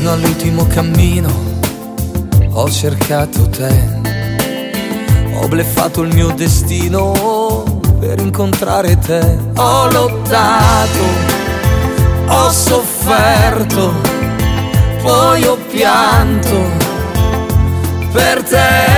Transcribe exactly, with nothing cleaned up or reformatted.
fino all'ultimo cammino ho cercato te. Ho bleffato il mio destino per incontrare te. Ho lottato, ho sofferto, poi ho pianto per te.